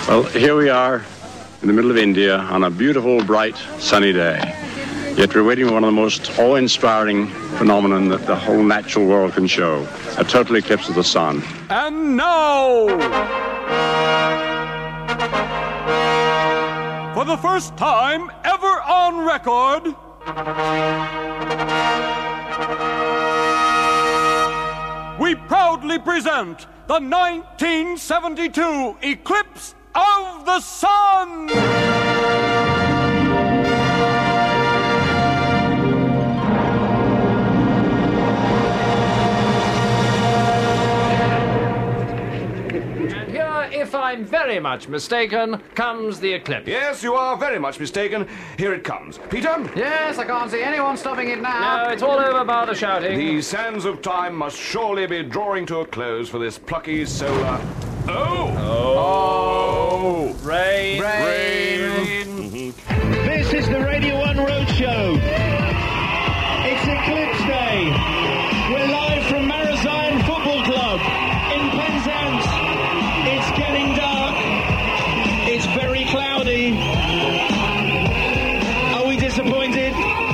Well, here we are in the middle of India on a beautiful, bright, sunny day. Yet we're waiting for one of the most awe-inspiring phenomenon that the whole natural world can show, a total eclipse of the sun. And now, for the first time ever on record, we proudly present the 1972 Eclipse of the Sun! If I'm very much mistaken, comes the eclipse. Yes, you are very much mistaken. Here it comes. Peter? Yes, I can't see anyone stopping it now. No, it's all over by the shouting. The sands of time must surely be drawing to a close for this plucky solar... Oh! Rain. This is the Radio 1 Roadshow. It's Eclipse Day. We're live from Marazion Football Club in Penzance. It's getting dark. It's very cloudy. Are we disappointed?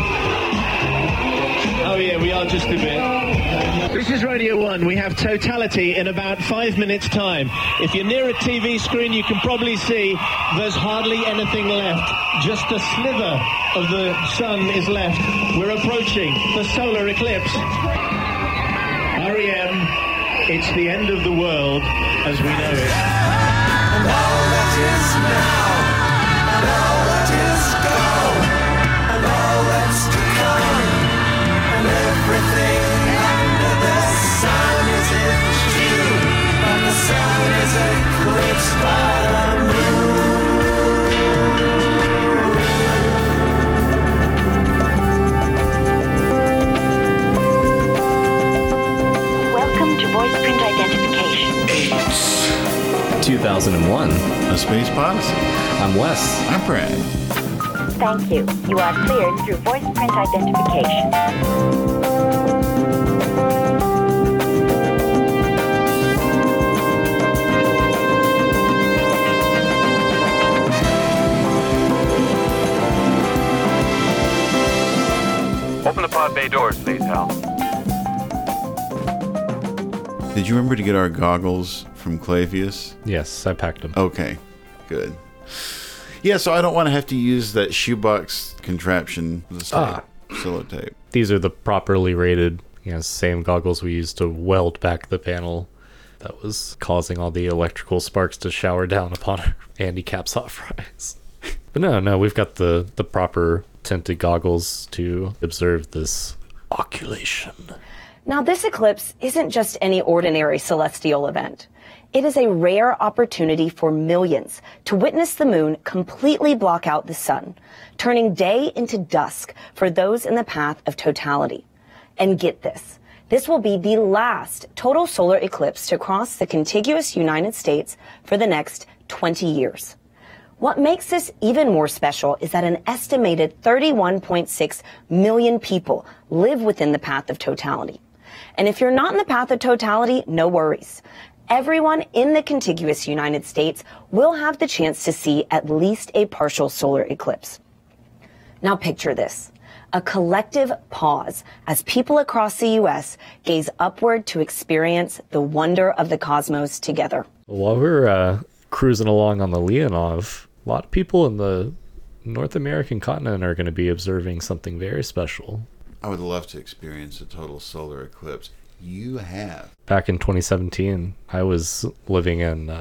Oh yeah, we are just a bit. This is Radio 1. We have totality in about 5 minutes' time. If you're near a TV screen, you can probably see there's hardly anything left. Just a sliver of the sun is left. We're approaching the solar eclipse. REM, it's the end of the world as we know it. And all that is now, and all that is gone, and all that's to come, and everything under the sun is in June, and the sun is eclipsed by the moon. Welcome to voice print identification. 2001. A Space Odyssey. I'm Wes. I'm Brad. Thank you. You are cleared through voice print identification. Open the pod bay doors, please, Hal. Did you remember to get our goggles from Clavius? Yes, I packed them. Okay, good. Yeah, so I don't want to have to use that shoebox contraption, the tape. These are the properly rated, same goggles we used to weld back the panel that was causing all the electrical sparks to shower down upon our handicaps hot fries. But no, we've got the proper tinted goggles to observe this occultation. Now, this eclipse isn't just any ordinary celestial event. It is a rare opportunity for millions to witness the moon completely block out the sun, turning day into dusk for those in the path of totality. And get this, this will be the last total solar eclipse to cross the contiguous United States for the next 20 years. What makes this even more special is that an estimated 31.6 million people live within the path of totality. And if you're not in the path of totality, no worries. Everyone in the contiguous United States will have the chance to see at least a partial solar eclipse. Now picture this, a collective pause as people across the U.S. gaze upward to experience the wonder of the cosmos together. While we're cruising along on the Leonov, a lot of people in the North American continent are going to be observing something very special. I would love to experience a total solar eclipse. You have. Back in 2017, I was living in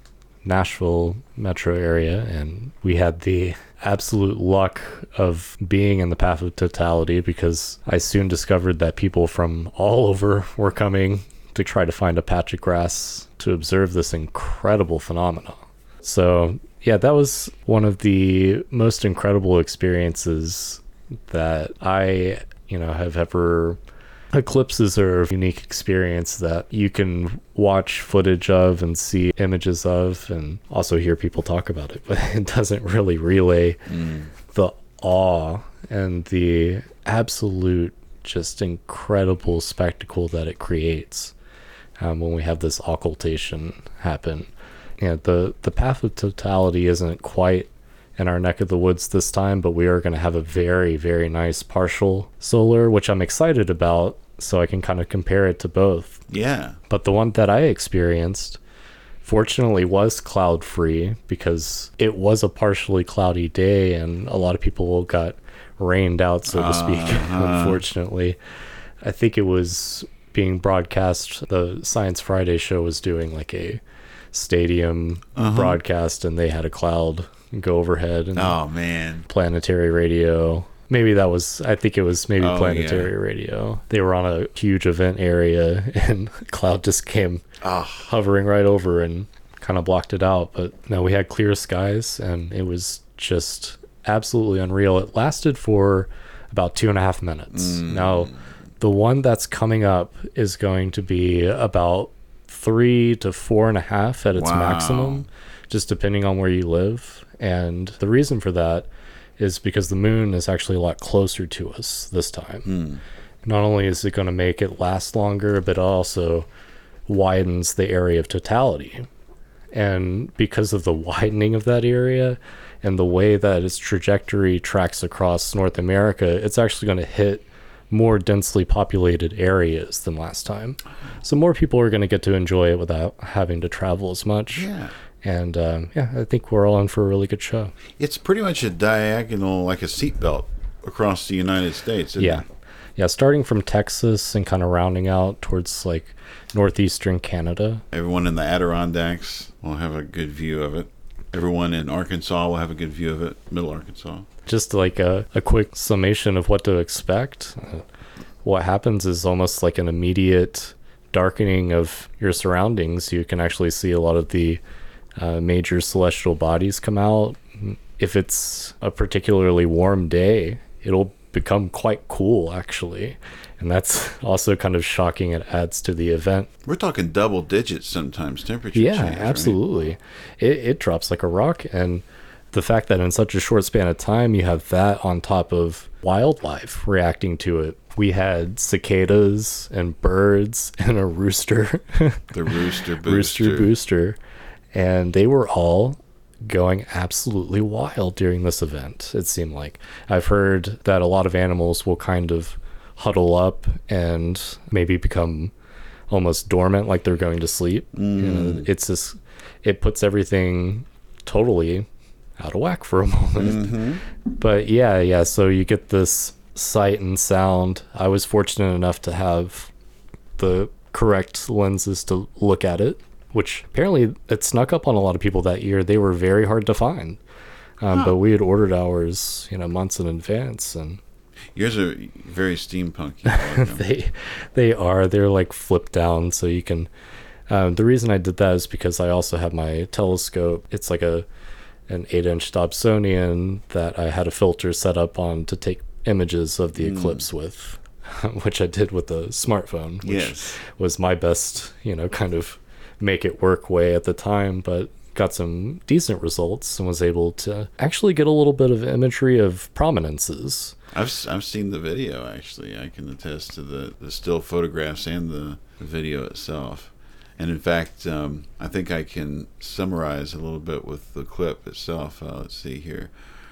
Nashville metro area, and we had the absolute luck of being in the path of totality because I soon discovered that people from all over were coming to try to find a patch of grass to observe this incredible phenomenon. So yeah, that was one of the most incredible experiences that I have ever. Eclipses are a unique experience that you can watch footage of and see images of and also hear people talk about it, but it doesn't really relay the awe and the absolute just incredible spectacle that it creates when we have this occultation happen. Yeah, the path of totality isn't quite in our neck of the woods this time, but we are going to have a very, very nice partial solar, which I'm excited about, so I can kind of compare it to both. Yeah. But the one that I experienced, fortunately, was cloud free because it was a partially cloudy day and a lot of people got rained out, so to speak. Unfortunately, I think it was being broadcast. The Science Friday show was doing like a stadium broadcast, and they had a cloud go overhead. And oh man, planetary radio. I think it was planetary radio. They were on a huge event area, and cloud just came hovering right over and kind of blocked it out. But no, we had clear skies, and it was just absolutely unreal. It lasted for about 2.5 minutes. Now, the one that's coming up is going to be about 3 to 4.5 at its maximum, just depending on where you live. And the reason for that is because the moon is actually a lot closer to us this time. Not only is it going to make it last longer, but it also widens the area of totality. And because of the widening of that area and the way that its trajectory tracks across North America, it's actually going to hit more densely populated areas than last time. So more people are going to get to enjoy it without having to travel as much. Yeah. And I think we're all in for a really good show. It's pretty much a diagonal, like a seatbelt across the United States, isn't it? Yeah, starting from Texas and kind of rounding out towards like northeastern Canada. Everyone in the Adirondacks will have a good view of it. Everyone in Arkansas will have a good view of it, middle Arkansas. Just like a quick summation of what to expect. What happens is almost like an immediate darkening of your surroundings. You can actually see a lot of the major celestial bodies come out. If it's a particularly warm day, it'll become quite cool, actually. And that's also kind of shocking. It adds to the event. We're talking double digits sometimes temperature change. Yeah, absolutely. Right? It drops like a rock. And the fact that in such a short span of time, you have that on top of wildlife reacting to it. We had cicadas and birds and a rooster. The rooster booster. Rooster booster. And they were all going absolutely wild during this event, it seemed like. I've heard that a lot of animals will kind of huddle up and maybe become almost dormant, like they're going to sleep. You know, it puts everything totally out of whack for a moment. But yeah, so you get this sight and sound. I was fortunate enough to have the correct lenses to look at it, which apparently it snuck up on a lot of people that year. They were very hard to find. But we had ordered ours, months in advance. And yours are very steampunky. They're like flip down, so you can. The reason I did that is because I also have my telescope. It's like an 8-inch Dobsonian that I had a filter set up on to take images of the eclipse with, which I did with the smartphone, which was my best, kind of make it work way at the time, but got some decent results and was able to actually get a little bit of imagery of prominences. I've seen the video, actually. I can attest to the still photographs and the video itself. And in fact, I think I can summarize a little bit with the clip itself. Let's see here.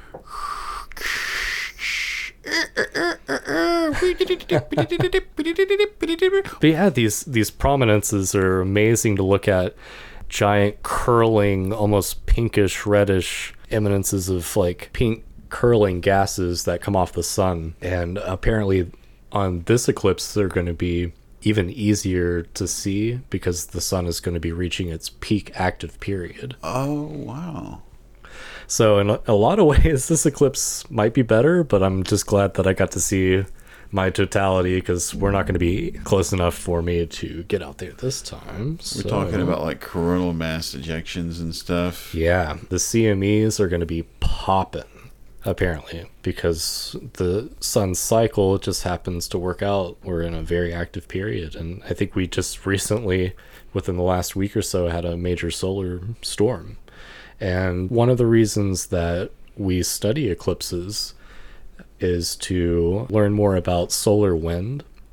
But yeah, these prominences are amazing to look at. Giant curling, almost pinkish reddish eminences of like pink curling gases that come off the sun. And apparently on this eclipse they're going to be even easier to see because the sun is going to be reaching its peak active period. Oh wow. So in a lot of ways, this eclipse might be better, but I'm just glad that I got to see my totality because we're not going to be close enough for me to get out there this time. We're talking about like coronal mass ejections and stuff. Yeah, the CMEs are going to be popping, apparently, because the sun's cycle just happens to work out. We're in a very active period, and I think we just recently, within the last week or so, had a major solar storm. And one of the reasons that we study eclipses is to learn more about solar wind.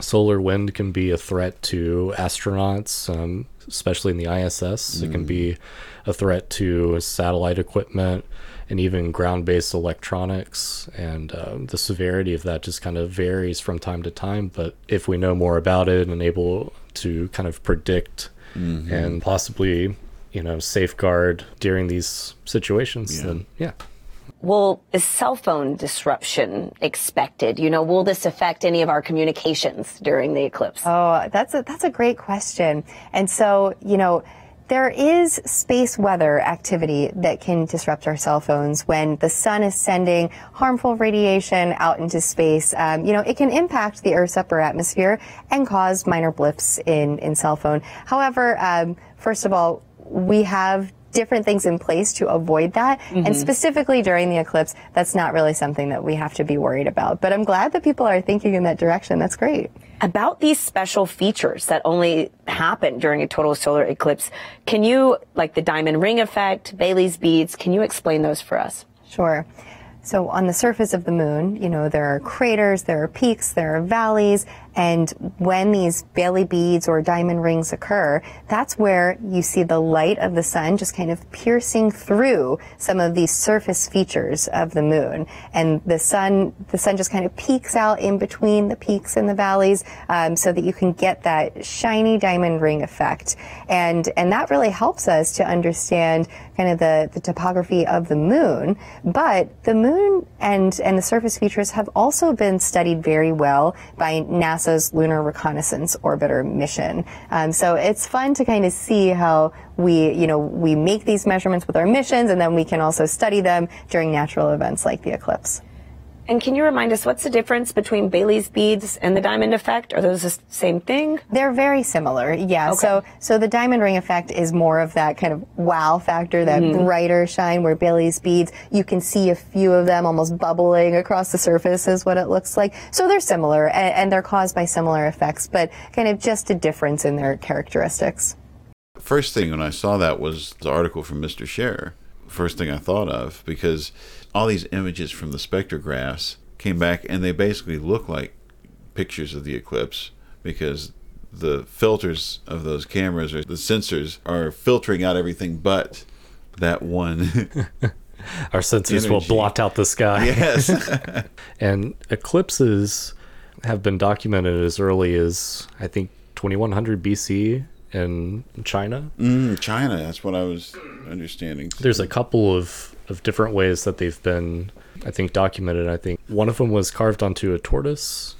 solar wind can be a threat to astronauts, especially in the ISS. It can be a threat to satellite equipment and even ground-based electronics, and the severity of that just kind of varies from time to time. But if we know more about it and able to kind of predict and possibly, safeguard during these situations, then yeah. Well, is cell phone disruption expected? Will this affect any of our communications during the eclipse? Oh, that's a great question. And so, there is space weather activity that can disrupt our cell phones when the sun is sending harmful radiation out into space. It can impact the Earth's upper atmosphere and cause minor blips in cell phone. However, first of all, we have different things in place to avoid that. And specifically during the eclipse, that's not really something that we have to be worried about. But I'm glad that people are thinking in that direction. That's great. About these special features that only happen during a total solar eclipse, can you, like the diamond ring effect, Bailey's beads, can you explain those for us? Sure. So on the surface of the moon, there are craters, there are peaks, there are valleys, and when these Bailey beads or diamond rings occur, that's where you see the light of the sun just kind of piercing through some of these surface features of the moon. And the sun just kind of peeks out in between the peaks and the valleys, so that you can get that shiny diamond ring effect. And that really helps us to understand kind of the topography of the moon. But the moon and the surface features have also been studied very well by NASA's Lunar Reconnaissance Orbiter mission. So it's fun to kind of see how we make these measurements with our missions, and then we can also study them during natural events like the eclipse. And can you remind us, what's the difference between Bailey's beads and the diamond effect? Are those the same thing? They're very similar, yeah. Okay. So the diamond ring effect is more of that kind of wow factor, that brighter shine, where Bailey's beads, you can see a few of them almost bubbling across the surface is what it looks like. So they're similar, and they're caused by similar effects, but kind of just a difference in their characteristics. First thing when I saw that was the article from Mr. Scherer. First thing I thought of, because all these images from the spectrographs came back and they basically look like pictures of the eclipse, because the filters of those cameras, or the sensors, are filtering out everything but that one. Our sensors will blot out the sky. Yes. And eclipses have been documented as early as, I think, 2100 BC in China. China, that's what I was understanding. There's a couple of different ways that they've been, I think, documented. I think one of them was carved onto a tortoise.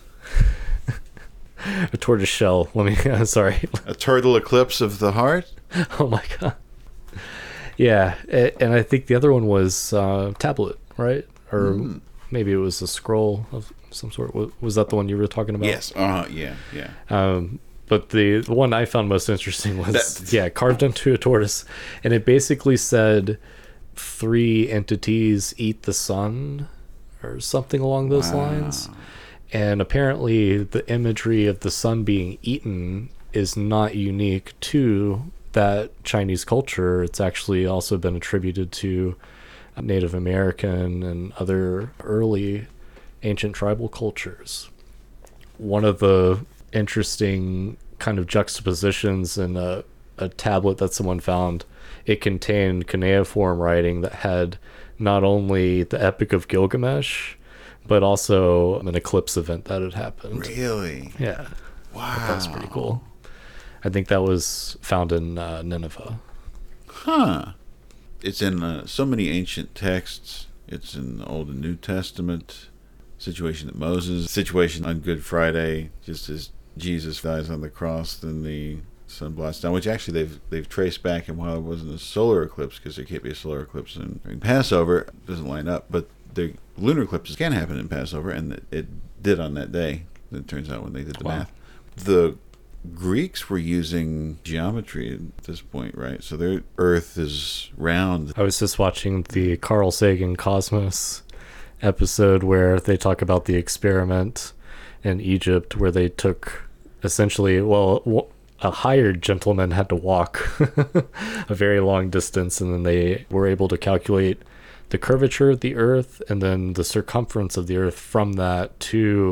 A tortoise shell. Sorry. A turtle eclipse of the heart? Oh my God. Yeah, and I think the other one was tablet, right? Or maybe it was a scroll of some sort. Was that the one you were talking about? Yes. Yeah. But the one I found most interesting was, carved onto a tortoise. And it basically said 3 entities eat the sun, or something along those lines. And apparently the imagery of the sun being eaten is not unique to that Chinese culture. It's actually also been attributed to Native American and other early ancient tribal cultures. One of the interesting kind of juxtapositions in a tablet that someone found, it contained cuneiform writing that had not only the Epic of Gilgamesh, but also an eclipse event that had happened. Really? Yeah. Wow. That's pretty cool. I think that was found in Nineveh. Huh. It's in so many ancient texts. It's in the Old and New Testament. Situation at Moses, situation on Good Friday, just as Jesus dies on the cross, then the sun blasts down, which actually they've traced back, and while it wasn't a solar eclipse, because there can't be a solar eclipse during Passover, it doesn't line up, but the lunar eclipses can happen in Passover, and it did on that day, it turns out, when they did the math. The Greeks were using geometry at this point, right? So their Earth is round. I was just watching the Carl Sagan Cosmos episode where they talk about the experiment in Egypt where they took essentially, a hired gentleman had to walk a very long distance, and then they were able to calculate the curvature of the Earth and then the circumference of the Earth from that to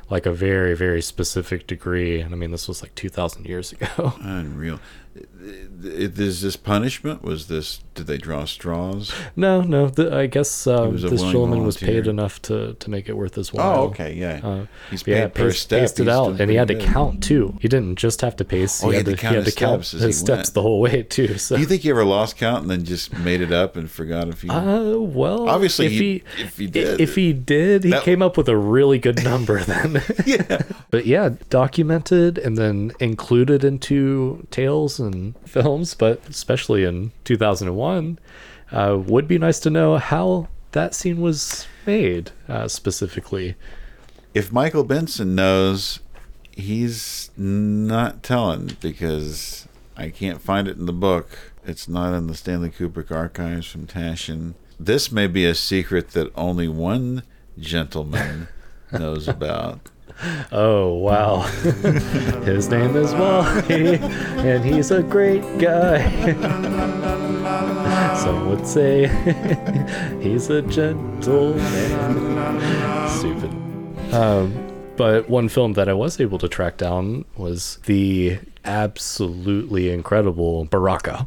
like a very, very specific degree. And I mean, this was like 2,000 years ago. Unreal. Is this punishment? Did they draw straws? No. I guess this gentleman was volunteer. paid enough to make it worth his while. Oh, okay, yeah. He's paid yeah, per step. Paced it He's out, doing and he had to pretty good. count too. He didn't just have to pace. Oh, he had to count his steps the whole way too. So. Do you think he ever lost count and then just made it up and forgot a few? Well, obviously, if he did, he came up with a really good number then. Yeah. But yeah, documented and then included into tales and films, but especially in 2001, would be nice to know how that scene was made specifically. If Michael Benson knows, he's not telling, because I can't find it in the book. It's not in the Stanley Kubrick archives from Taschen. This may be a secret that only one gentleman knows about. Oh, wow. His name is Wally, and he's a great guy. Some would say he's a gentleman. Stupid. But one film that I was able to track down was the absolutely incredible Baraka.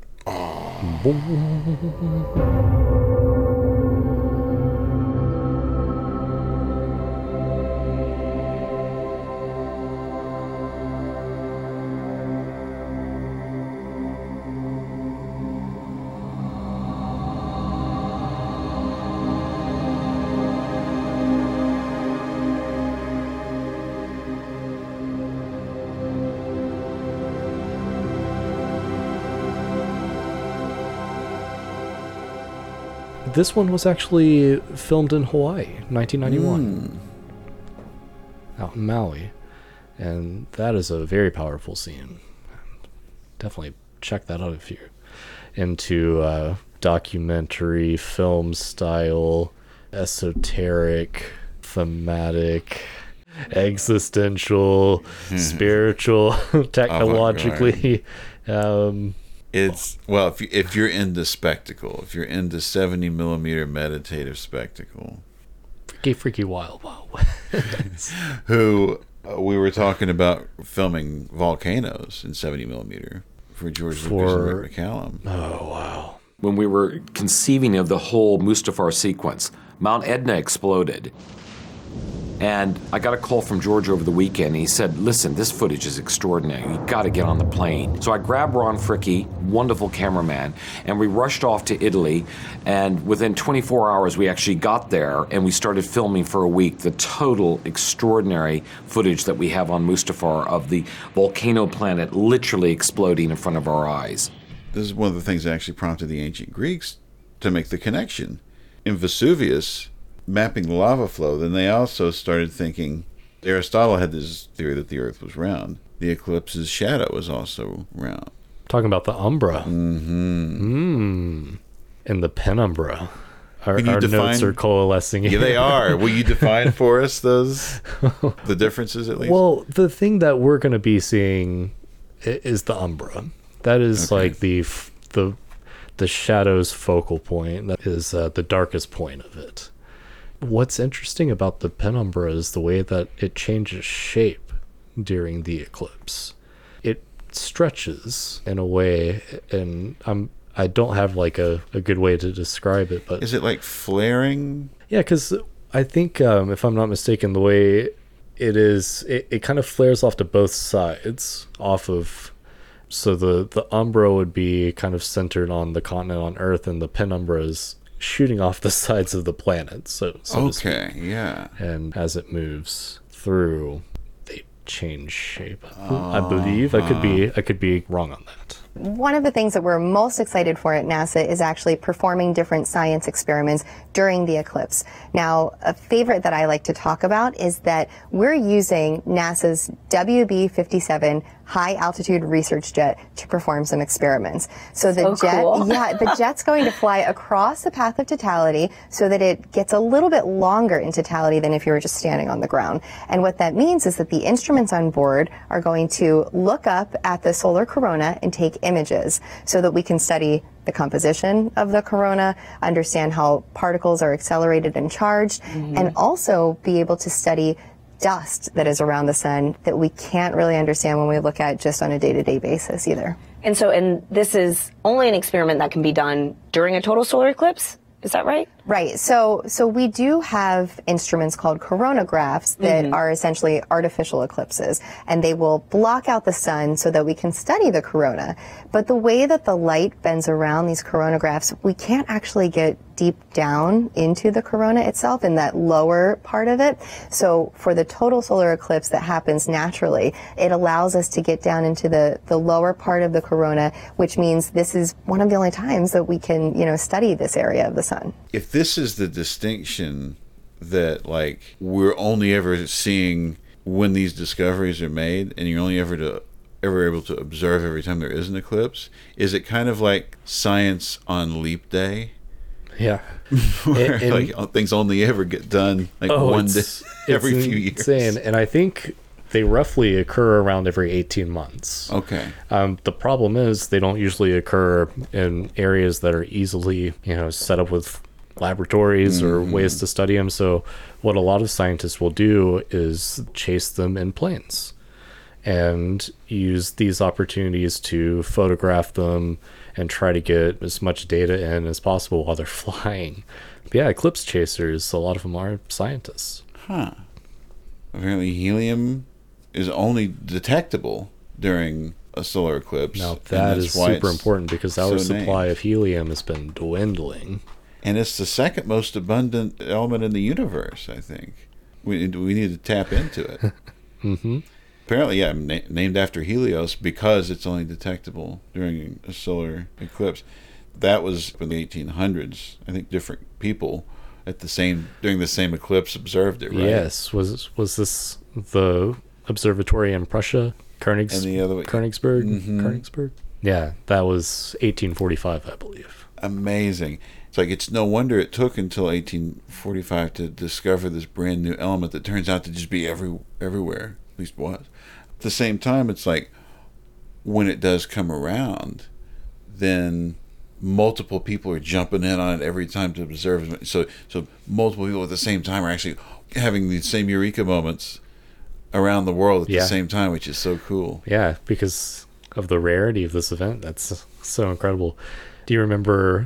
This one was actually filmed in Hawaii, 1991, out in Maui, and that is a very powerful scene. Definitely check that out if you're into documentary film style, esoteric, thematic, existential, spiritual, technologically. It's, well, if you're into spectacle, if you're into 70mm meditative spectacle, freaky wild who we were talking about filming volcanoes in 70mm for George Lucas and Rick McCallum. Oh wow! When we were conceiving of the whole Mustafar sequence, Mount Etna exploded. And I got a call from George over the weekend. He said, listen, this footage is extraordinary. You got to get on the plane. So I grabbed Ron Fricke, wonderful cameraman, and we rushed off to Italy. And within 24 hours, we actually got there, and we started filming for a week the total extraordinary footage that we have on Mustafar of the volcano planet literally exploding in front of our eyes. This is one of the things that actually prompted the ancient Greeks to make the connection. In Vesuvius, mapping the lava flow, then they also started thinking, Aristotle had this theory that the earth was round. The eclipse's shadow was also round. Talking about the umbra. And the penumbra. Our notes are coalescing. Yeah, they are. Will you define for us the differences at least? Well, the thing that we're going to be seeing is the umbra. That is like the shadow's focal point. That is the darkest point of it. What's interesting about the penumbra is the way that it changes shape during the eclipse. It stretches in a way, and I don't have like a good way to describe it, but is it like flaring? Yeah, because I think if I'm not mistaken, the way it is, it kind of flares off to both sides, off of. So the umbra would be kind of centered on the continent on Earth, and the penumbra is shooting off the sides of the planet, so to speak. Yeah. And as it moves through, they change shape. I believe I could be wrong on that. One of the things that we're most excited for at NASA is actually performing different science experiments during the eclipse. Now, a favorite that I like to talk about is that we're using NASA's WB-57 high altitude research jet to perform some experiments. So the the jet's going to fly across the path of totality so that it gets a little bit longer in totality than if you were just standing on the ground. And what that means is that the instruments on board are going to look up at the solar corona and take images so that we can study the composition of the corona, understand how particles are accelerated and charged, and also be able to study dust that is around the sun that we can't really understand when we look at just on a day-to-day basis either. And this is only an experiment that can be done during a total solar eclipse? Is that right? Right. So we do have instruments called coronagraphs that are essentially artificial eclipses, and they will block out the sun so that we can study the corona. But the way that the light bends around these coronagraphs, we can't actually get deep down into the corona itself in that lower part of it. So for the total solar eclipse that happens naturally, it allows us to get down into the lower part of the corona, which means this is one of the only times that we can, study this area of the sun. If this is the distinction that, like, we're only ever seeing when these discoveries are made, and you're only ever able to observe every time there is an eclipse, is it kind of like science on leap day? Yeah. Where things only ever get done one day every few years. Insane. And I think they roughly occur around every 18 months. Okay. The problem is they don't usually occur in areas that are easily, set up with laboratories or ways to study them. So what a lot of scientists will do is chase them in planes and use these opportunities to photograph them and try to get as much data in as possible while they're flying. But yeah, eclipse chasers, a lot of them are scientists. Huh. Apparently helium is only detectable during a solar eclipse. Now that is super important because our supply of helium has been dwindling. And it's the second most abundant element in the universe, I think. We need to tap into it. Mm-hmm. Apparently, yeah, named after Helios because it's only detectable during a solar eclipse. That was in the 1800s. I think different people during the same eclipse observed it, right? Yes. Was this the observatory in Prussia? Königsberg? Königsberg? Yeah, that was 1845, I believe. Amazing. It's no wonder it took until 1845 to discover this brand new element that turns out to just be everywhere, at least was. At the same time, it's like when it does come around, then multiple people are jumping in on it every time to observe it. So multiple people at the same time are actually having these same eureka moments around the world at the same time, which is so cool. Yeah, because of the rarity of this event. That's so incredible. Do you remember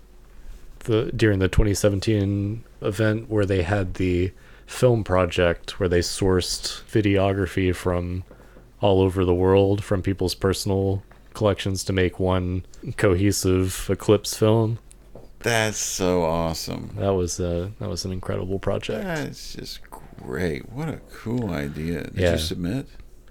during the 2017 event where they had the film project where they sourced videography from all over the world from people's personal collections to make one cohesive eclipse film? That's so awesome. That was an incredible project. That's just great. What a cool idea. Did you submit?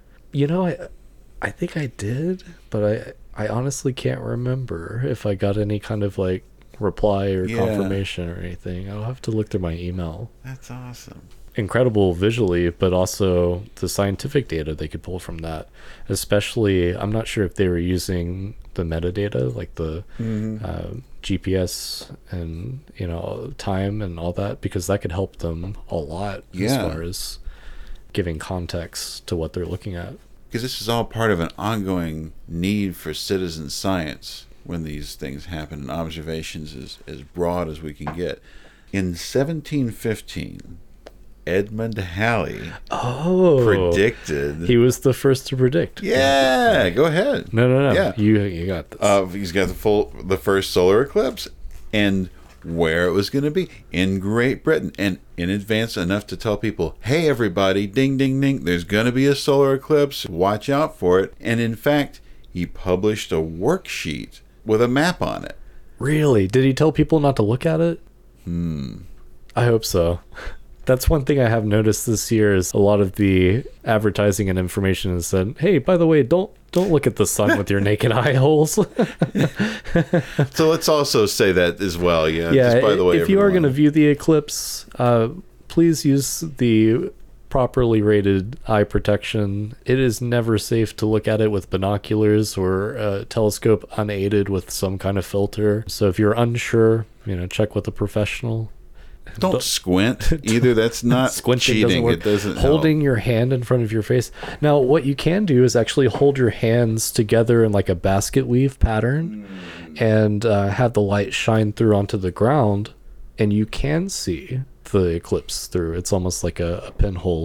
I think I did, but I honestly can't remember if I got any kind of reply or confirmation or anything. I'll have to look through my email. That's awesome. Incredible visually, but also the scientific data they could pull from that. Especially, I'm not sure if they were using the metadata, like the GPS and time and all that, because that could help them a lot as far as giving context to what they're looking at. Because this is all part of an ongoing need for citizen science when these things happen, and observations as broad as we can get. In 1715, Edmund Halley predicted. He was the first to predict. Yeah, go ahead. No. Yeah. You got this. He's got the first solar eclipse, and where it was going to be in Great Britain, and in advance enough to tell people, hey everybody, ding ding ding, there's going to be a solar eclipse, watch out for it. And in fact, he published a worksheet with a map on it. Really? Did he tell people not to look at it? I hope so. That's one thing I have noticed this year is a lot of the advertising and information has said, hey, by the way, don't look at the sun with your naked eye holes. So let's also say that as well. Yeah. Just by the way, if you are going to view the eclipse, please use the properly rated eye protection. It is never safe to look at it with binoculars or a telescope unaided with some kind of filter. So if you're unsure, check with a professional. Don't squint either. That's not cheating. It doesn't holding help. your hand in front of your face. Now, what you can do is actually hold your hands together in like a basket weave pattern and have the light shine through onto the ground, and you can see the eclipse through. It's almost like a pinhole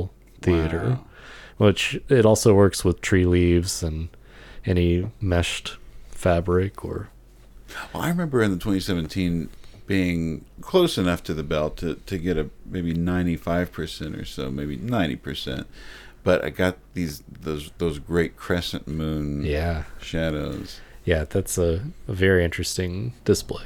theater, which it also works with tree leaves and any meshed fabric or. Well, I remember in the 2017 being close enough to the belt to get a maybe 95% or so, maybe 90%. But I got those great crescent moon shadows. Yeah, that's a very interesting display.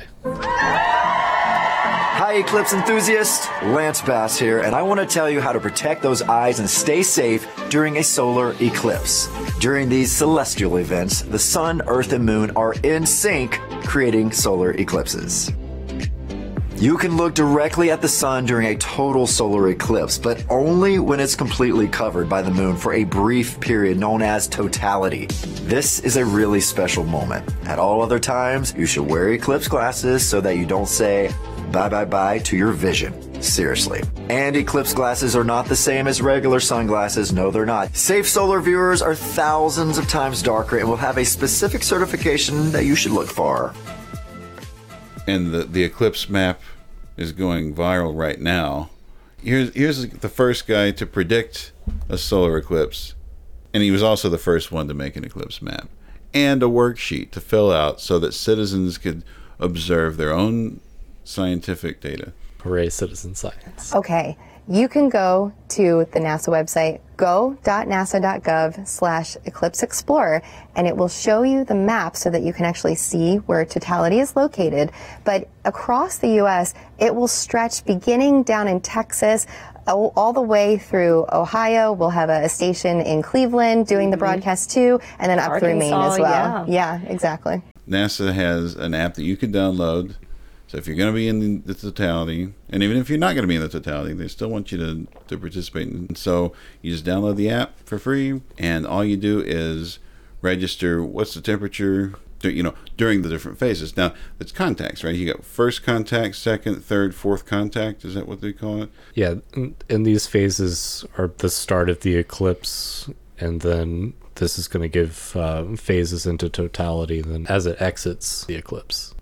Hi, Eclipse enthusiasts. Lance Bass here, and I want to tell you how to protect those eyes and stay safe during a solar eclipse. During these celestial events, the sun, earth, and moon are in sync, creating solar eclipses. You can look directly at the sun during a total solar eclipse, but only when it's completely covered by the moon for a brief period known as totality. This is a really special moment. At all other times, you should wear eclipse glasses so that you don't say bye-bye-bye to your vision. Seriously. And eclipse glasses are not the same as regular sunglasses. No, they're not. Safe solar viewers are thousands of times darker and will have a specific certification that you should look for. And the eclipse map is going viral right now. Here's the first guy to predict a solar eclipse, and he was also the first one to make an eclipse map and a worksheet to fill out so that citizens could observe their own scientific data. Hooray, citizen science. Okay, you can go to the NASA website, go.nasa.gov/Eclipse Explorer, and it will show you the map so that you can actually see where totality is located. But across the U.S., it will stretch beginning down in Texas, all the way through Ohio. We'll have a station in Cleveland doing the broadcast too, and then up through Maine as well. Yeah, exactly. NASA has an app that you can download. So if you're going to be in the totality, and even if you're not going to be in the totality, they still want you to participate. And so you just download the app for free, and all you do is register what's the temperature, during the different phases. Now, it's contacts, right? You got first contact, second, third, fourth contact. Is that what they call it? Yeah, and these phases are the start of the eclipse, and then this is going to give phases into totality then as it exits the eclipse.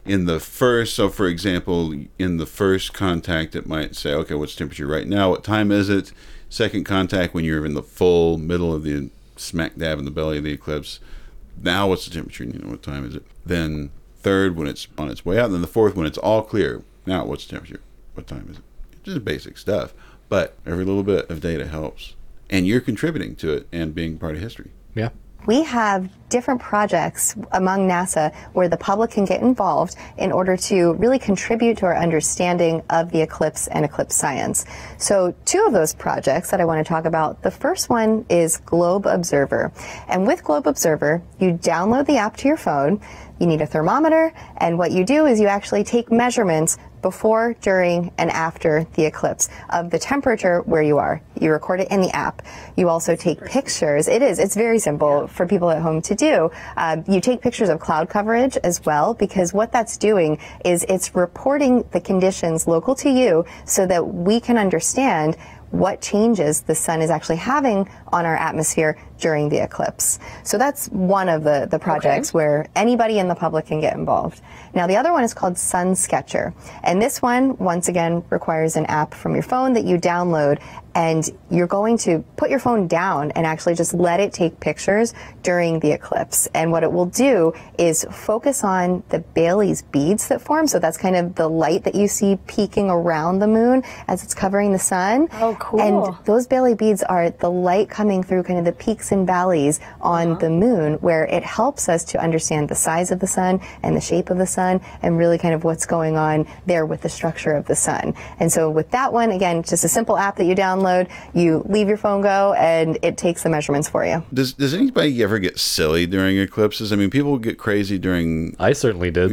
So for example, in the first contact, it might say, okay, what's temperature right now? What time is it? Second contact, when you're in the full middle of the smack dab in the belly of the eclipse, now what's the temperature? What time is it? Then third, when it's on its way out. And then the fourth, when it's all clear. Now what's the temperature? What time is it? Just basic stuff. But every little bit of data helps. And you're contributing to it and being part of history. Yeah. We have different projects among NASA where the public can get involved in order to really contribute to our understanding of the eclipse and eclipse science. So 2 of those projects that I want to talk about, the first one is Globe Observer. And with Globe Observer, you download the app to your phone, you need a thermometer, and what you do is you actually take measurements before, during, and after the eclipse of the temperature where you are. You record it in the app. You also take pictures. It's very simple for people at home to do. You take pictures of cloud coverage as well, because what that's doing is it's reporting the conditions local to you so that we can understand what changes the sun is actually having on our atmosphere during the eclipse. So that's one of the projects where anybody in the public can get involved. Now, the other one is called Sun Sketcher. And this one, once again, requires an app from your phone that you download, and you're going to put your phone down and actually just let it take pictures during the eclipse. And what it will do is focus on the Baily's beads that form. So that's kind of the light that you see peeking around the moon as it's covering the sun. Oh, cool. And those Bailey beads are the light coming through kind of the peaks and valleys on the moon, where it helps us to understand the size of the sun and the shape of the sun and really kind of what's going on there with the structure of the sun. And so with that one, again, just a simple app that you download, you leave your phone go, and it takes the measurements for you. Does anybody ever get silly during eclipses? I mean, people get crazy during... I certainly did.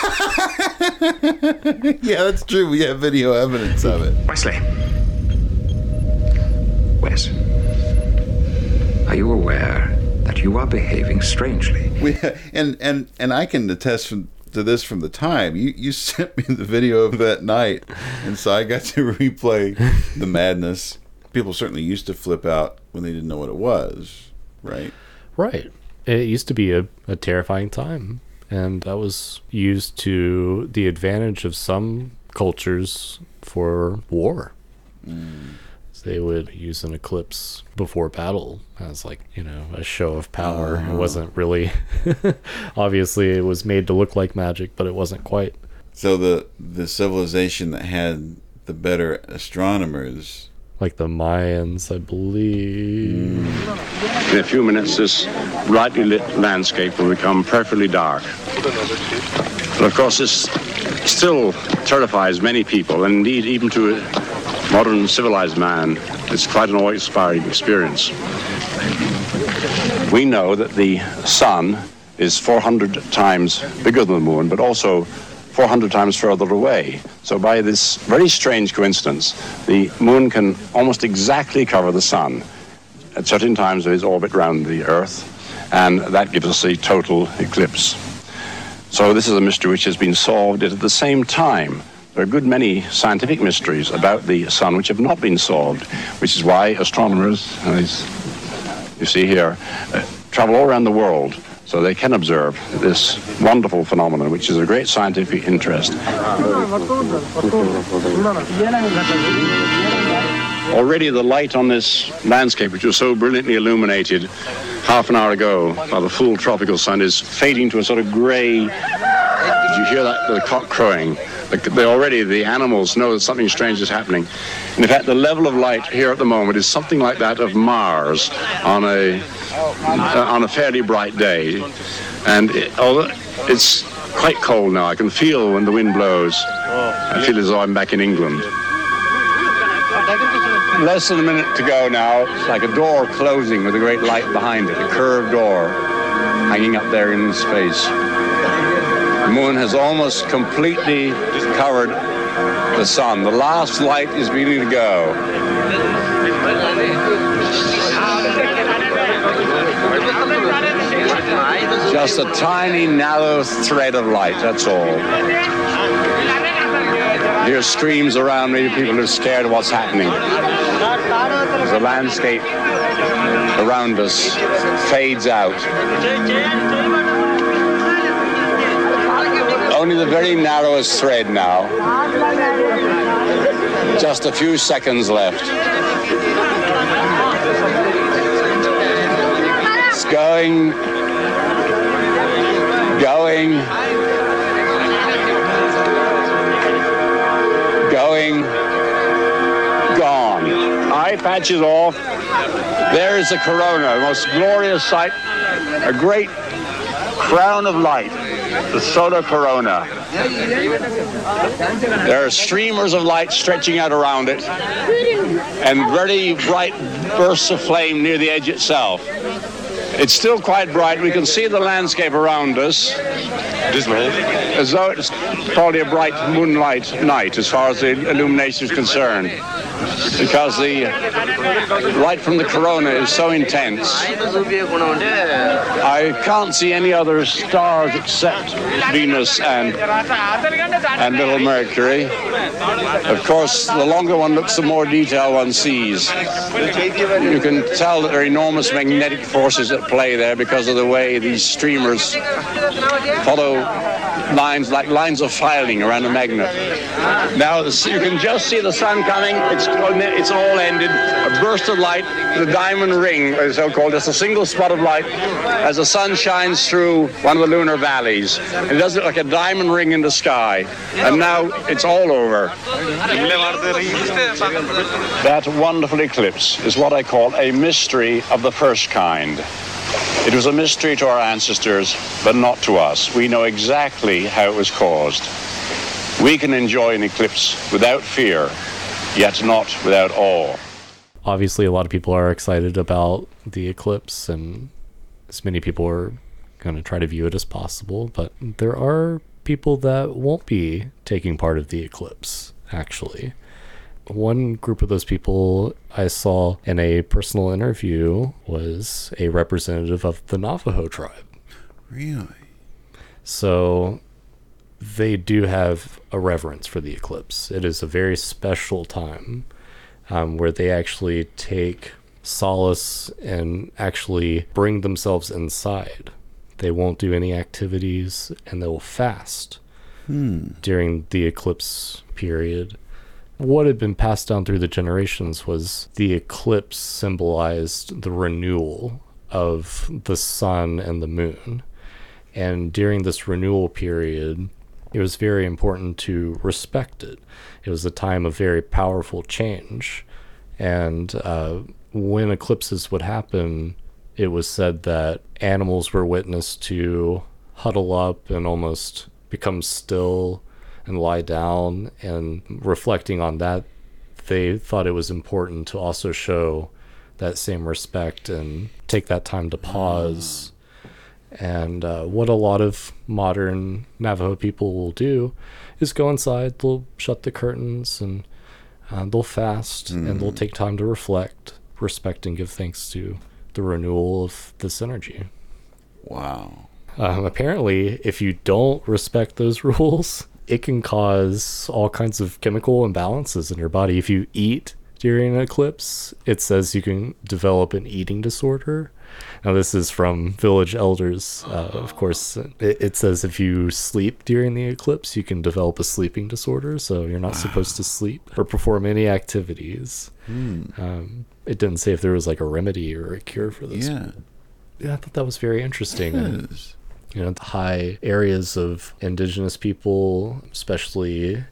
Yeah, that's true. We have video evidence of it. Wesley. Wes, are you aware that you are behaving strangely? And I can attest to this from the time. You sent me the video of that night, and so I got to replay the madness. People certainly used to flip out when they didn't know what it was, right? Right. It used to be a terrifying time, and that was used to the advantage of some cultures for war. They would use an eclipse before battle as like, you know, a show of power. It wasn't really, obviously it was made to look like magic, but it wasn't quite. So the civilization that had the better astronomers, like the Mayans, I believe. In a few minutes, this brightly lit landscape will become perfectly dark. But of course, this still terrifies many people, and indeed, even to a modern civilized man, it's quite an awe-inspiring experience. We know that the sun is 400 times bigger than the moon, but also 400 times further away. So by this very strange coincidence, the moon can almost exactly cover the sun at certain times of its orbit around the Earth, and that gives us a total eclipse. So this is a mystery which has been solved at the same time. There are a good many scientific mysteries about the sun which have not been solved, which is why astronomers, as you see here, travel all around the world so they can observe this wonderful phenomenon, which is of great scientific interest. Already the light on this landscape, which was so brilliantly illuminated half an hour ago by the full tropical sun, is fading to a sort of gray. Did you hear that? The cock crowing. Already the animals know that something strange is happening. And in fact, the level of light here at the moment is something like that of Mars on a fairly bright day. And although it's quite cold now, I can feel when the wind blows. I feel as though I'm back in England. Less than a minute to go now. It's like a door closing with a great light behind it, a curved door hanging up there in space. The moon has almost completely covered the sun. The last light is beginning to go. Just a tiny, narrow thread of light, that's all. Here's screams around me, people are scared of what's happening. The landscape around us fades out. Only the very narrowest thread now. Just a few seconds left. It's going, gone. Eye patch is off. There is the corona, the most glorious sight, a great crown of light. The solar corona. There are streamers of light stretching out around it, and very bright bursts of flame near the edge itself. It's still quite bright. We can see the landscape around us, as though it's probably a bright moonlight night as far as the illumination is concerned, because the light from the corona is so intense. I can't see any other stars except Venus and little Mercury. Of course, the longer one looks, the more detail one sees. You can tell that there are enormous magnetic forces at play there because of the way these streamers follow lines like lines of filing around a magnet. Now you can just see the sun coming. It's all ended. A burst of light, the diamond ring, so-called, just a single spot of light as the sun shines through one of the lunar valleys. It does look like a diamond ring in the sky. And now it's all over. That wonderful eclipse is what I call a mystery of the first kind. It was a mystery to our ancestors, but not to us. We know exactly how it was caused. We can enjoy an eclipse without fear, yet not without awe. Obviously, a lot of people are excited about the eclipse, and as many people are going to try to view it as possible, but there are people that won't be taking part of the eclipse, actually. One group of those people I saw in a personal interview was a representative of the Navajo tribe. Really? So they do have a reverence for the eclipse. It is a very special time where they actually take solace and actually bring themselves inside. They won't do any activities, and they will fast during the eclipse period. what had been passed down through the generations was the eclipse symbolized the renewal of the sun and the moon. And during this renewal period, it was very important to respect it. It was a time of very powerful change. And when eclipses would happen, it was said that animals were witnessed to huddle up and almost become still and lie down. And reflecting on that, they thought it was important to also show that same respect and take that time to pause. And what a lot of modern Navajo people will do is go inside, they'll shut the curtains, and they'll fast, and they'll take time to reflect, respect, and give thanks to the renewal of this energy. Wow. Apparently, if you don't respect those rules, it can cause all kinds of chemical imbalances in your body. If you eat during an eclipse, it says you can develop an eating disorder. Now, this is from village elders. Of course, it says if you sleep during the eclipse, you can develop a sleeping disorder, so you're not supposed to sleep or perform any activities. It didn't say if there was like a remedy or a cure for this. Yeah, I thought that was very interesting. And, you know, the high areas of indigenous people, especially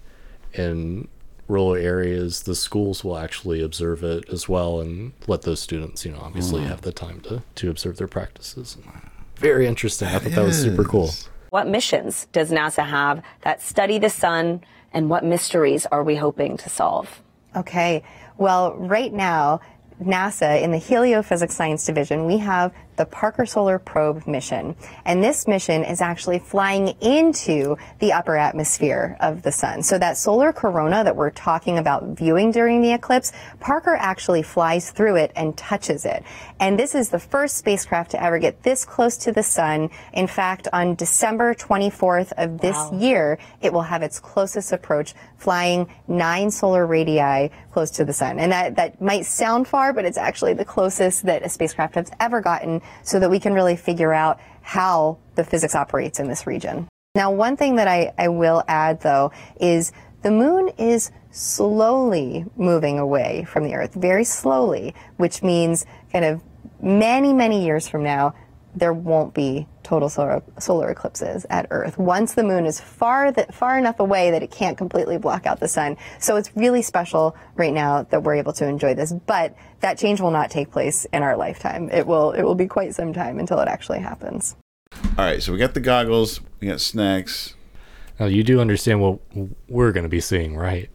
in rural areas, the schools will actually observe it as well and let those students, you know, obviously have the time to observe their practices. Very interesting. I thought that was super cool. What missions does NASA have that study the sun, and what mysteries are we hoping to solve? Okay, well, right now, NASA, in the Heliophysics Science Division, we have the Parker Solar Probe mission. And this mission is actually flying into the upper atmosphere of the sun. So that solar corona that we're talking about viewing during the eclipse, Parker actually flies through it and touches it. And this is the first spacecraft to ever get this close to the sun. In fact, on December 24th of this year, it will have its closest approach, flying 9 solar radii close to the sun. And that might sound far, but it's actually the closest that a spacecraft has ever gotten, so that we can really figure out how the physics operates in this region. Now, one thing that I will add, though, is the moon is slowly moving away from the Earth, very slowly, which means kind of many, many years from now, there won't be total solar eclipses at Earth once the moon is far enough away that it can't completely block out the sun. So it's really special right now that we're able to enjoy this, but that change will not take place in our lifetime. It will be quite some time until it actually happens. All right, so we got the goggles, we got snacks. Now, you do understand what we're going to be seeing, right?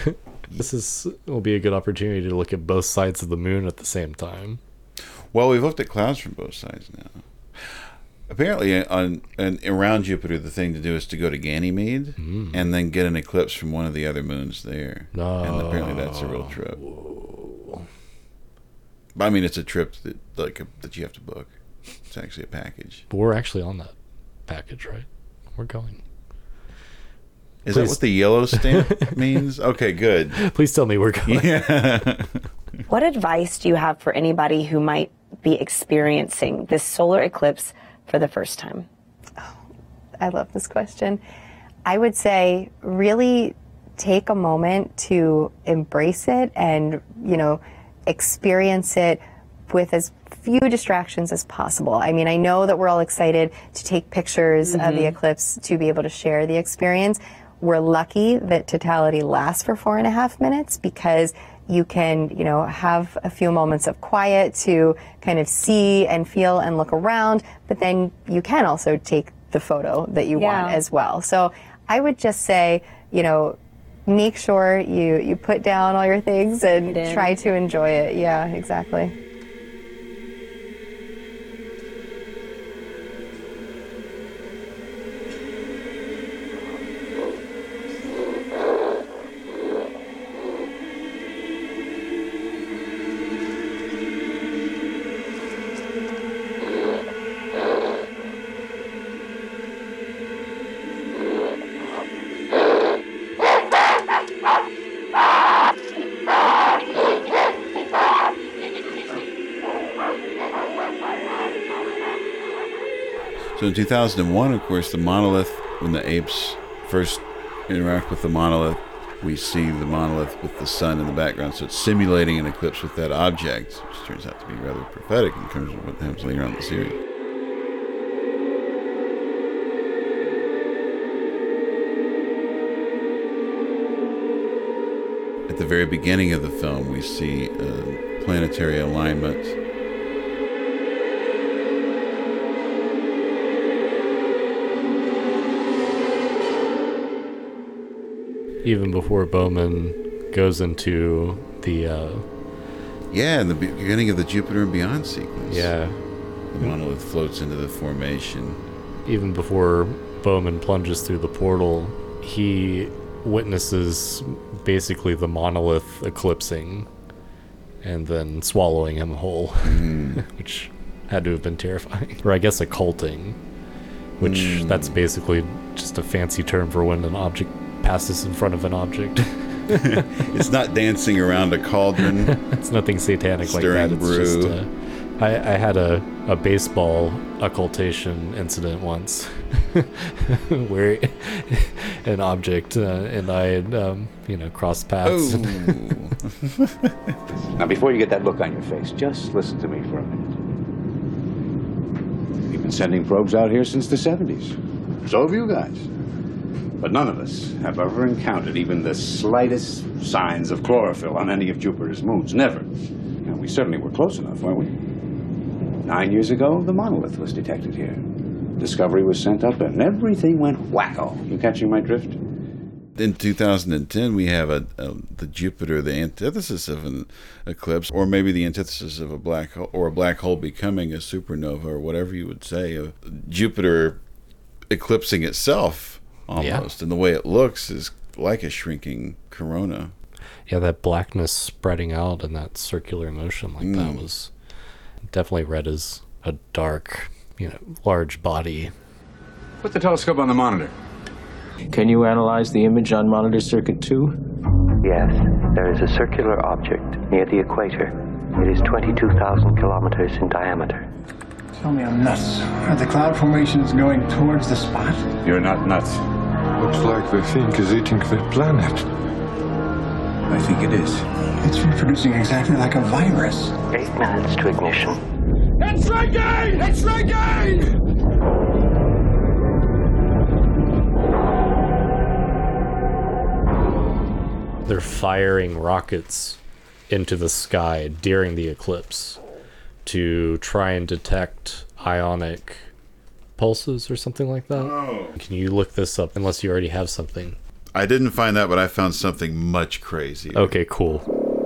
Will be a good opportunity to look at both sides of the moon at the same time. Well, we've looked at clouds from both sides now. Apparently, around Jupiter, the thing to do is to go to Ganymede and then get an eclipse from one of the other moons there. And apparently that's a real trip. But, I mean, it's a trip that you have to book. It's actually a package. But we're actually on that package, right? We're going. Is that what the yellow stamp means? Okay, good. Please tell me we're going. Yeah. What advice do you have for anybody who might be experiencing this solar eclipse for the first time? Oh, I love this question. I would say really take a moment to embrace it and, you know, experience it with as few distractions as possible. I mean, I know that we're all excited to take pictures of the eclipse to be able to share the experience. We're lucky that totality lasts for 4.5 minutes because you can, you know, have a few moments of quiet to kind of see and feel and look around, but then you can also take the photo that you want as well. So I would just say, you know, make sure you put down all your things and try to enjoy it. Yeah, exactly. So in 2001, of course, the monolith, when the apes first interact with the monolith, we see the monolith with the sun in the background, so it's simulating an eclipse with that object, which turns out to be rather prophetic in terms of what happens later on in the series. At the very beginning of the film, we see planetary alignment. Even before Bowman goes into the... in the beginning of the Jupiter and Beyond sequence. Yeah. The monolith floats into the formation. Even before Bowman plunges through the portal, he witnesses basically the monolith eclipsing and then swallowing him whole, which had to have been terrifying. Or I guess occulting, which that's basically just a fancy term for when an object passes in front of an object. It's not dancing around a cauldron. It's nothing satanic like stirring that. It's brew. just I had a baseball occultation incident once where an object and I had crossed paths. Now, before you get that look on your face, just listen to me for a minute. We've been sending probes out here since the 70s. So have you guys. But none of us have ever encountered even the slightest signs of chlorophyll on any of Jupiter's moons. Never. And we certainly were close enough, weren't we? 9 years ago, the monolith was detected here. Discovery was sent up and everything went wacko. You catching my drift? In 2010, we have the Jupiter, the antithesis of an eclipse, or maybe the antithesis of a black hole, or a black hole becoming a supernova, or whatever you would say. Of Jupiter eclipsing itself, almost. And the way it looks is like a shrinking corona. Yeah, that blackness spreading out and that circular motion like that was definitely read as a dark, large body. Put the telescope on the monitor. Can you analyze the image on monitor circuit 2? Yes, there is a circular object near the equator. It is 22,000 kilometers in diameter. Tell me I'm nuts. Are the cloud formations going towards the spot? You're not nuts. Looks like the thing is eating the planet. I think it is. It's reproducing exactly like a virus. 8 minutes to ignition. It's regained! It's regained! They're firing rockets into the sky during the eclipse to try and detect ionic pulses or something like that. Oh. Can you look this up unless you already have something? I didn't find that, but I found something much crazier. Okay, cool.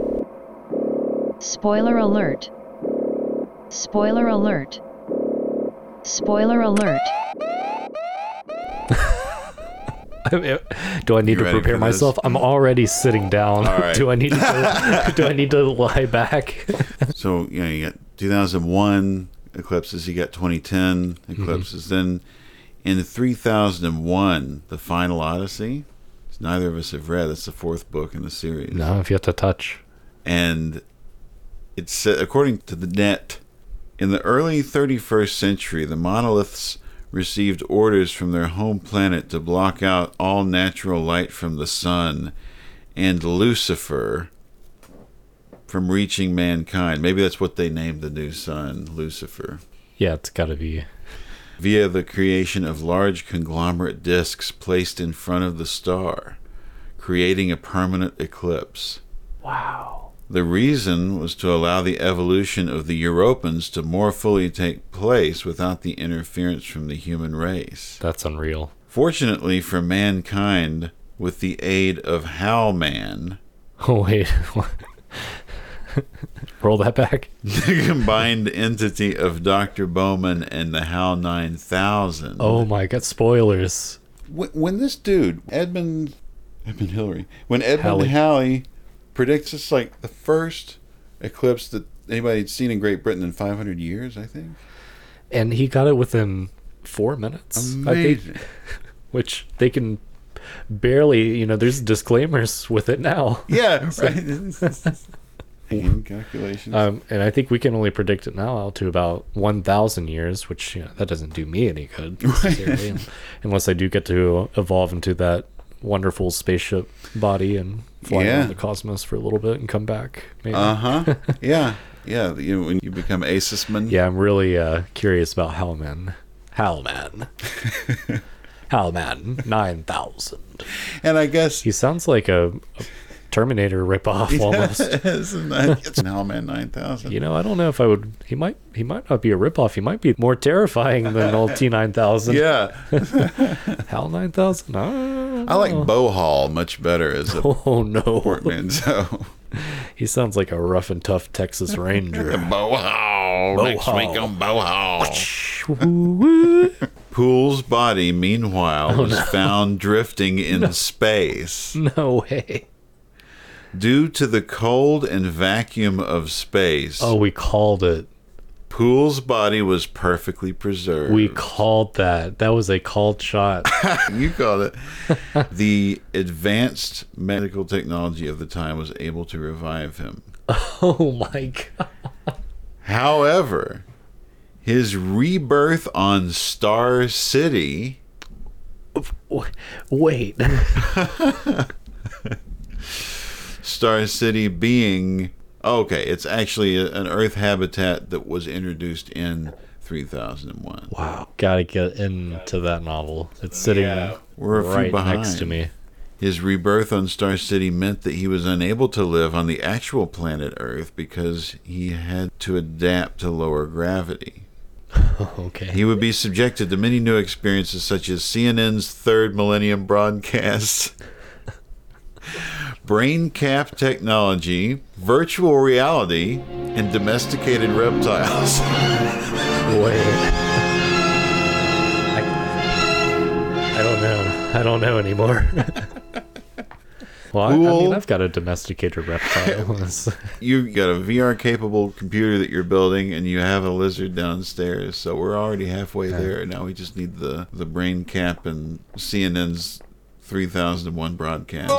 Spoiler alert. Spoiler alert. Spoiler alert. Do I need to prepare myself? I'm already sitting down. All right. Do I need to lie back? So, you got 2001 eclipses, you got 2010 eclipses. Then in 3001, The Final Odyssey, which neither of us have read. That's the 4th book in the series. No, I've yet to touch. And it's according to the net, in the early 31st century, the monoliths received orders from their home planet to block out all natural light from the sun and Lucifer from reaching mankind. Maybe that's what they named the new sun, Lucifer. Yeah, it's got to be. Via the creation of large conglomerate disks placed in front of the star, creating a permanent eclipse. Wow. The reason was to allow the evolution of the Europans to more fully take place without the interference from the human race. That's unreal. Fortunately for mankind, with the aid of Howman... Oh, wait. Roll that back. The combined entity of Dr. Bowman and the HAL 9000. Oh my god, spoilers. When this dude, Edmund Hillary, when Edmund Halley predicts it's like the first eclipse that anybody had seen in Great Britain in 500 years, I think. And he got it within 4 minutes. Amazing. I think, which they can barely, there's disclaimers with it now. Yeah, right. Calculations. And I think we can only predict it now out to about 1,000 years, which that doesn't do me any good necessarily, unless I do get to evolve into that wonderful spaceship body and fly around the cosmos for a little bit and come back. Maybe. Yeah. When you become Asusman. Yeah, I'm really curious about Howlman. Howlman 9000. And I guess he sounds like a Terminator ripoff almost. It's an Howlman 9000. You know, I don't know if I would. He might not be a ripoff. He might be more terrifying than old T9000. Yeah. Hal 9000. I like Bohol much better as a portmanteau. He sounds like a rough and tough Texas Ranger. Bohol. Next week on Bohol. Poole's body, meanwhile, was found drifting in space. No way. Due to the cold and vacuum of space. Oh, we called it. Poole's body was perfectly preserved. We called that. That was a called shot. You called it. The advanced medical technology of the time was able to revive him. Oh my God. However, his rebirth on Star City. Wait. Star City being it's actually an Earth habitat that was introduced in 3001. Wow, gotta get into that novel. It's sitting We're a few right behind. next to me. His rebirth on Star City meant that he was unable to live on the actual planet Earth because he had to adapt to lower gravity. Okay. He would be subjected to many new experiences such as CNN's third millennium broadcast, brain cap technology, virtual reality, and domesticated reptiles. Wait. I don't know anymore. Well, I mean, I've got a domesticated reptile. You've got a VR-capable computer that you're building, and you have a lizard downstairs. So we're already halfway there. Now we just need the brain cap and CNN's 3001 broadcast.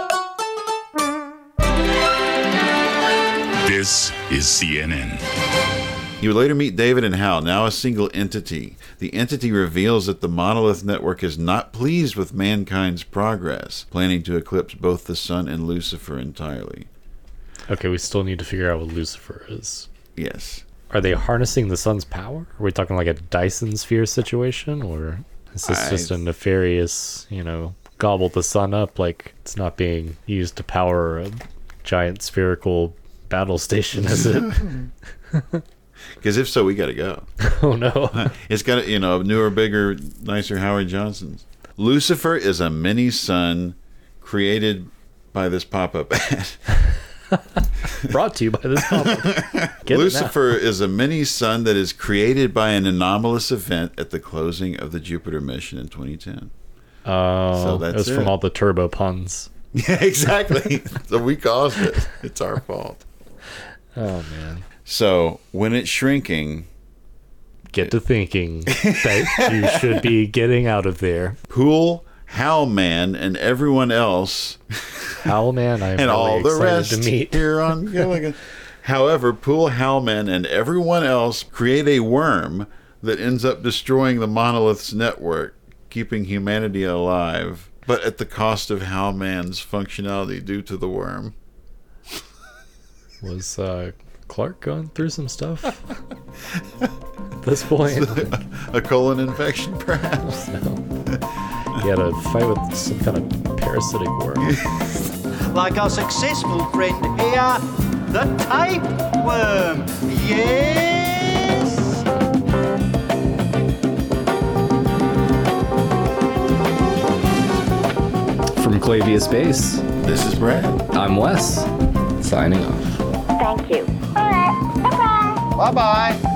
This is CNN. You later meet David and Hal, now a single entity. The entity reveals that the Monolith Network is not pleased with mankind's progress, planning to eclipse both the sun and Lucifer entirely. Okay, we still need to figure out what Lucifer is. Yes. Are they harnessing the sun's power? Are we talking like a Dyson sphere situation? Or is this just a nefarious, gobble the sun up like it's not being used to power a giant spherical battle station, is it? Because if so, we got to go. Oh, no. It's got, newer, bigger, nicer Howard Johnsons. Lucifer is a mini sun created by this pop-up ad. Brought to you by this pop-up. Lucifer is a mini sun that is created by an anomalous event at the closing of the Jupiter mission in 2010. Oh, so that's it was from all the turbo puns. Yeah, exactly. So we caused it. It's our fault. Oh, man. So when it's shrinking, get to thinking that you should be getting out of there. Poole, Howlman, and everyone else. Howlman, I'm and really all the rest to meet. Here on Gilligan. However, Poole, Howlman, and everyone else create a worm that ends up destroying the Monolith's network, keeping humanity alive, but at the cost of Howlman's functionality due to the worm. Was Clark going through some stuff at this point? A colon infection, perhaps? No. He had a fight with some kind of parasitic worm. Like our successful friend here, the tapeworm. Yes! From Clavia Space, this is Brad. I'm Wes. Signing off. Thank you. Bye-bye.